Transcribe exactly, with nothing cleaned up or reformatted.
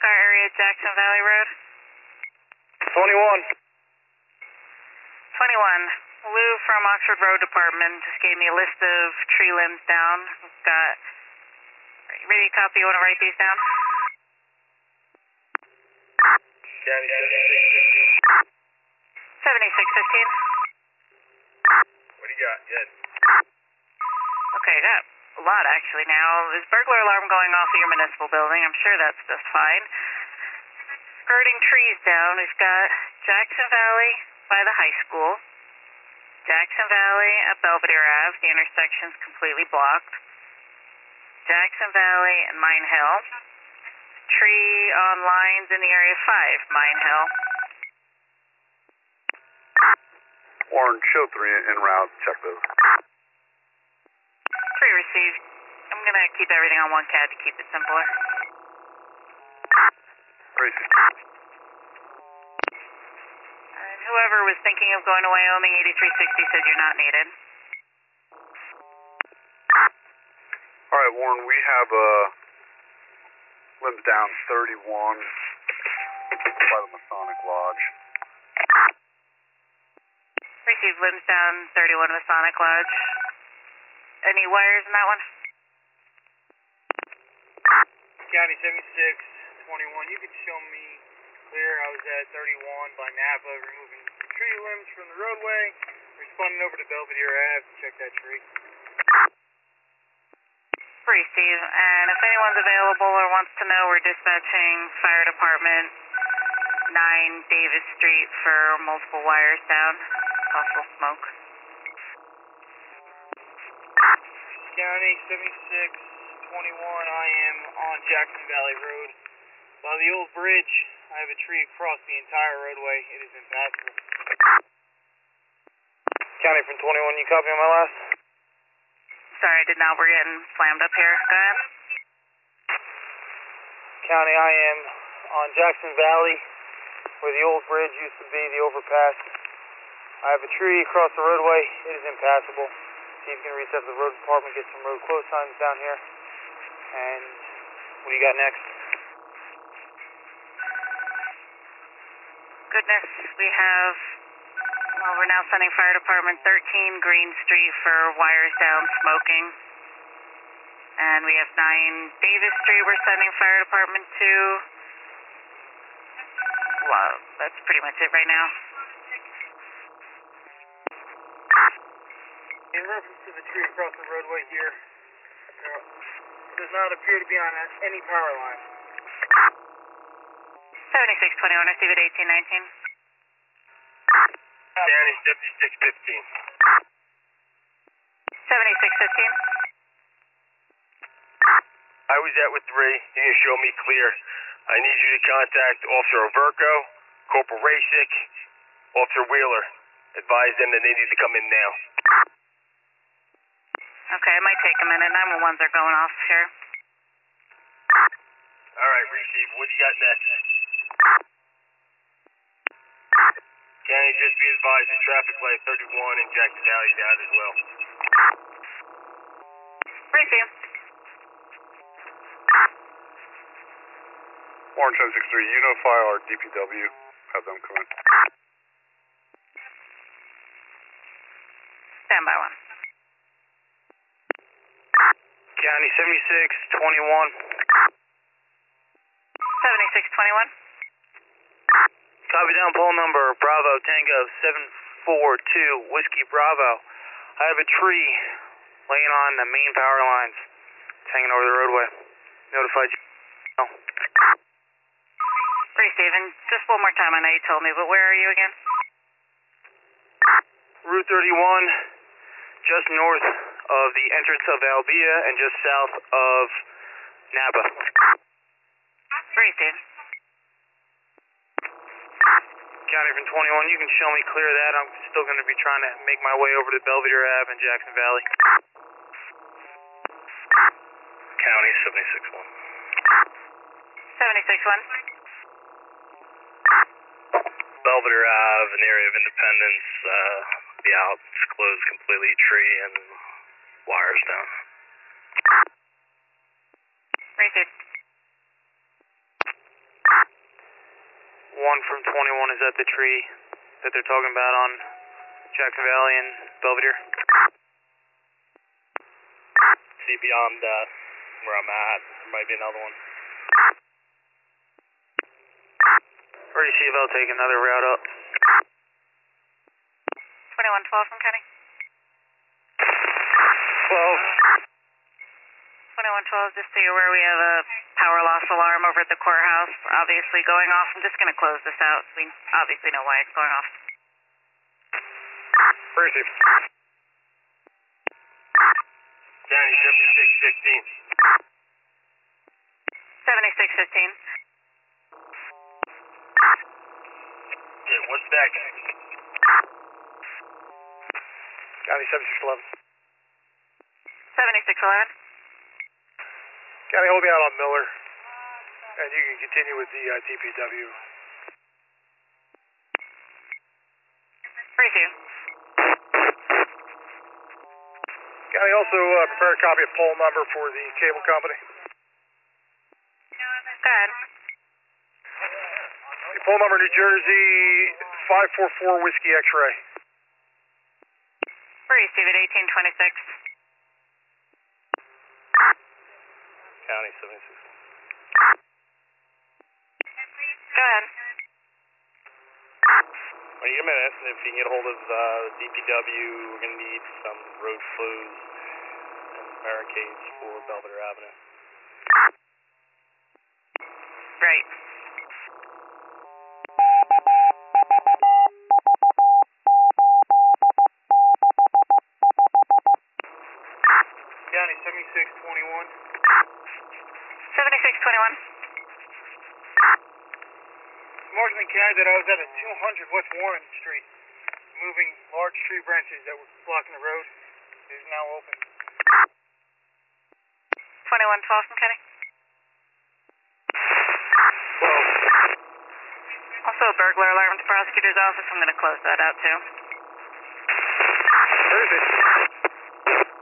car area, Jackson Valley Road. twenty-one. twenty-one. Lou from Oxford Road Department just gave me a list of tree limbs down. We've got, are you ready to copy? You want to write these down? County seventy-six fifteen. seventy-six fifteen. What do you got? Good. Okay, I got a lot actually now. There's burglar alarm going off at your municipal building. I'm sure that's just fine. Skirting trees down, we've got Jackson Valley by the high school. Jackson Valley at Belvedere Ave, the intersection's completely blocked. Jackson Valley and Mine Hill. Tree on lines in the area five, Mine Hill. Warren, show three en route. Check those. Three received. I'm going to keep everything on one C A D to keep it simpler. Racing. And whoever was thinking of going to Wyoming, eighty-three sixty said you're not needed. All right, Warren, we have uh, limbs down thirty-one by the Masonic Lodge. Received limbs down thirty-one Masonic Lodge. Any wires in that one? County seventy-six twenty-one, you can show me clear. I was at thirty-one by Napa removing tree limbs from the roadway. Responding over to Belvedere Ave to check that tree. Receive. And if anyone's available or wants to know, we're dispatching fire department nine Davis Street for multiple wires down. Possible smoke. County seventy-six twenty-one, I am on Jackson Valley Road. By the old bridge, I have a tree across the entire roadway. It is impassable. County from twenty-one, you copy on my last? Sorry, I did not. We're getting slammed up here. Go ahead. County, I am on Jackson Valley, where the old bridge used to be, the overpass. I have a tree across the roadway. It is impassable. Chief's going to reach out to the road department, get some road close signs down here. And what do you got next? Goodness, we have, well, we're now sending fire department thirteen Green Street for wires down smoking. And we have nine Davis Street we're sending fire department to. Well, that's pretty much it right now. In reference to the tree across the roadway here, uh, does not appear to be on any power line. seventy-six twenty-one, receive at eighteen nineteen. County seventy-six fifteen. seventy-six fifteen. I was at with three. You can show me clear. I need you to contact Officer Overko, Corporal Rasick, Officer Wheeler. Advise them that they need to come in now. Okay, it might take a minute. nine one ones are going off here. All right, receive. What do you got next? County, just be advised the traffic light thirty-one in Jackson Valley down as well. Receive. Warren seven six three, you notify our D P W. Have them come in. Stand by one. County seventy-six twenty-one. seventy-six twenty-one. Copy down poll number Bravo Tango seven four two Whiskey Bravo. I have a tree laying on the main power lines. It's hanging over the roadway. Notified you. Oh. Receive. And just one more time, I know you told me, but where are you again? Route thirty-one, just north of the entrance of Albia and just south of Napa. Receive. County from twenty-one, you can show me clear of that. I'm still going to be trying to make my way over to Belvedere Ave in Jackson Valley. County seventy-six one. seventy-six one. Belvedere Ave, an area of Independence, uh, be out, it's closed completely, tree and wires down. Receive. one from twenty-one is at the tree that they're talking about on Jackson Valley and Belvedere. See beyond uh, where I'm at, there might be another one. Ready to see if I'll take another route up. twenty-one twelve from Kenny. twelve. twenty-one twelve, just so you're aware, we have a power loss alarm over at the courthouse, obviously going off. I'm just going to close this out. We obviously know why it's going off. Receive. Danny, seventy-six fifteen. seventy-six fifteen. Yeah, what's that guy? County seventy-six eleven. seventy-six eleven. County, hold me out on Miller, and you can continue with the uh, D P W. Receive. County, also uh, prepare a copy of poll number for the cable company. Go ahead. The poll number New Jersey five four four Whiskey X-ray. Receive at eighteen twenty-six. County seventy-six. Go ahead. Wait a minute. If you can get a hold of uh, D P W, we're going to need some road closed and barricades for Belvedere Avenue. Right. County seventy-six twenty-one. seventy-six twenty-one. Marginally carried that I was at a two hundred West Warren Street, moving large tree branches that were blocking the road. It is now open. twenty-one twelve from Kenny. twelve. Also a burglar alarm at the prosecutor's office. I'm going to close that out too. Where is it?